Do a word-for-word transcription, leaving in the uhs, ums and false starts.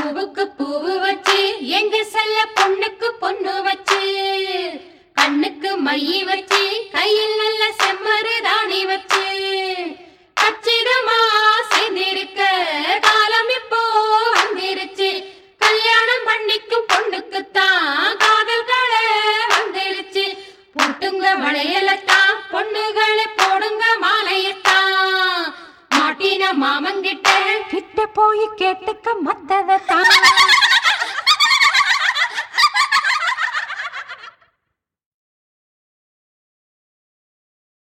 பூவுக்கு பூவு வச்சு எங்க செல்ல பொண்ணுக்கு பொண்ணு வச்சு கண்ணுக்கு மைய வச்சு கையில் நல்ல செம்மறு ராணி வச்சு கச்சிதமா சேர்ந்திருக்க காலம் இப்போ வந்திருச்சு. கல்யாணம் பண்ணிக்கும் பொண்ணுக்குத்தான் காதல்களை வந்துடுச்சு. போட்டுங்க வளையலத்தான் பொண்ணுகளை போடுங்க மாலையத்தான் மாட்டின மாமங்கிட்ட கிட்ட போய் கேட்டுக்க மத்ததான்.